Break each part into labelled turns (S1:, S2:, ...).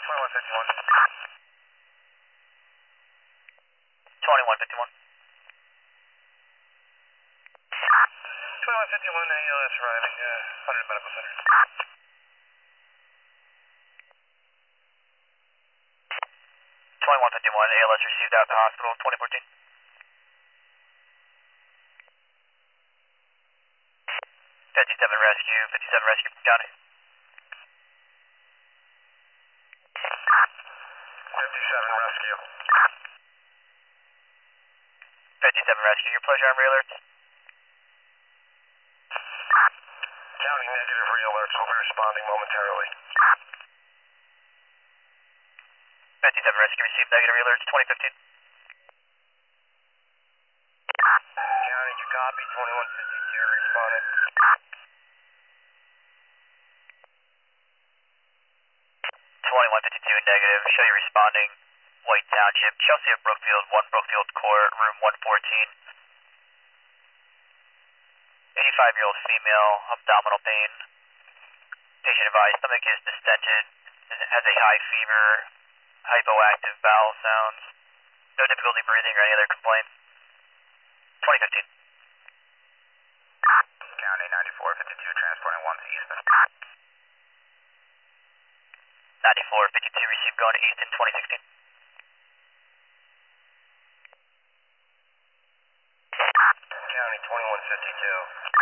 S1: 2151.
S2: 2151.
S1: 2151 ALS arriving, 100 Medical Center.
S2: 2151, ALS received out the hospital, 2014. 57 rescue, 57 rescue from County.
S1: 57 rescue.
S2: 57 rescue, your pleasure, arm re-alerts.
S1: County negative re-alerts, will be responding momentarily.
S2: 57 rescue received negative re-alerts, 2015.
S1: County, you copy, 2152 responding.
S2: 2152 negative, show you responding, White Township, Chelsea of Brookfield, 1 Brookfield Court, room 114. 85-year-old female, abdominal pain. Patient advised, stomach is distended, has a high fever, hypoactive bowel sounds, no difficulty breathing or any other complaints. 2015.
S1: County 9452 transporting 1 to Easton.
S2: 9452 received going to Easton, 2016.
S1: County 2152.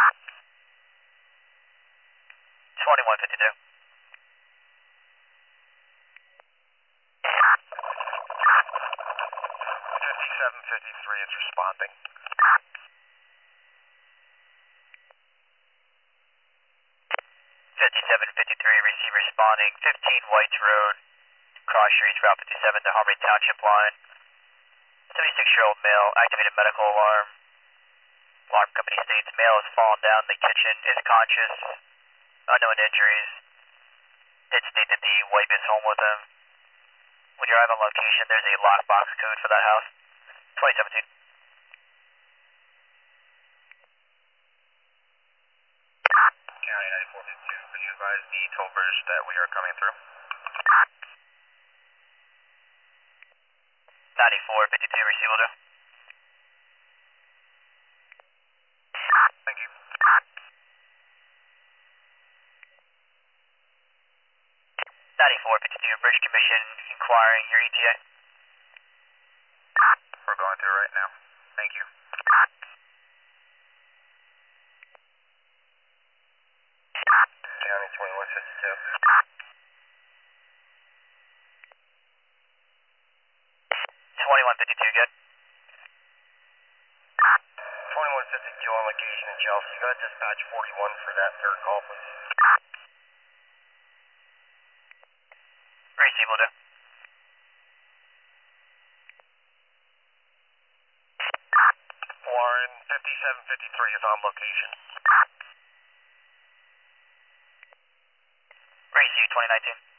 S2: 2152.
S1: 5753 is responding.
S2: 5753 receive responding, 15 Whites Road, cross streets, Route 57 to Harmony Township line. 76-year-old male, activated medical alarm. Alarm company states male has fallen down in the kitchen, is conscious, unknown injuries. Did state that the wife is home with him. When you arrive on location, there's a lockbox code for that house. 2017.
S1: County 9452, could you advise the toll bridge that we are coming through?
S2: 9452 receive, will do.
S1: Thank you.
S2: 9452, Bridge Commission inquiring your ETA.
S1: We're going through right now. Thank you. County 2152.
S2: 2152, good.
S1: 2152 on location in Chelsea. Got dispatch 41 for that third call, please.
S2: Receive, will do.
S1: Warren 5753 is on location.
S2: Receive, 2019.